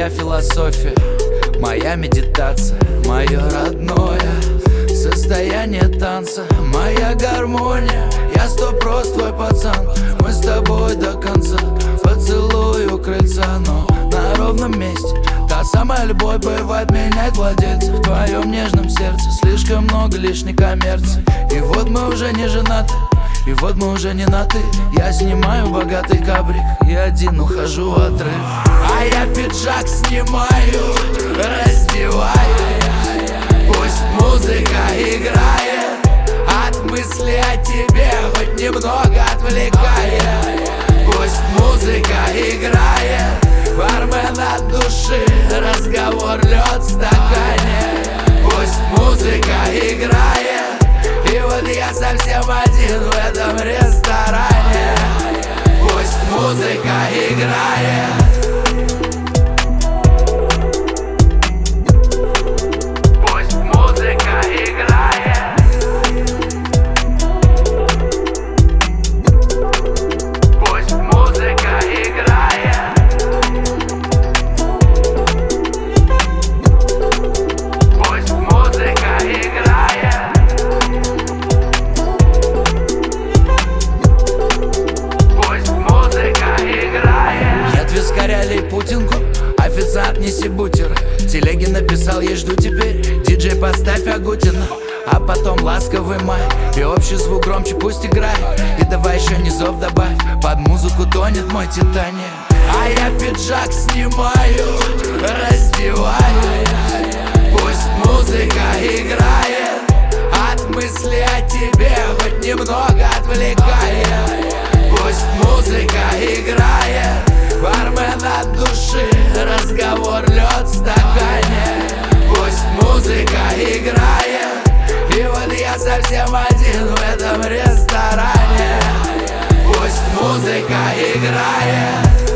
Моя философия, моя медитация, мое родное состояние танца, моя гармония. Я сто прост твой пацан, мы с тобой до конца. Поцелуй у крыльца, но на ровном месте. Та самая любовь бывает, меняет владельца. В твоем нежном сердце слишком много лишней коммерции. И вот мы уже не женаты, и вот мы уже не на ты. Я снимаю богатый кабрик и один ухожу в отрыв. А я пиджак снимаю, раздеваю. Пусть музыка играет, от мысли о тебе хоть немного отвлекает. Пусть музыка играет, бармен от души, разговор лед в стакане. Пусть музыка играет, и вот я совсем один в этом ресторане. Пусть музыка играет. Путинку, официант неси бутеры. Телеги написал, ей жду теперь. Диджей поставь Агутина, а потом ласковый май. И общий звук громче пусть играет. И давай еще низов добавь, под музыку тонет мой Титаник. А я пиджак снимаю, раздеваю. Пусть музыка играет, от мысли о тебе хоть немного отвлекает. Пусть музыка играет, бармен от души, разговор лед в стакане. Пусть музыка играет, и вот я совсем один в этом ресторане. Пусть музыка играет.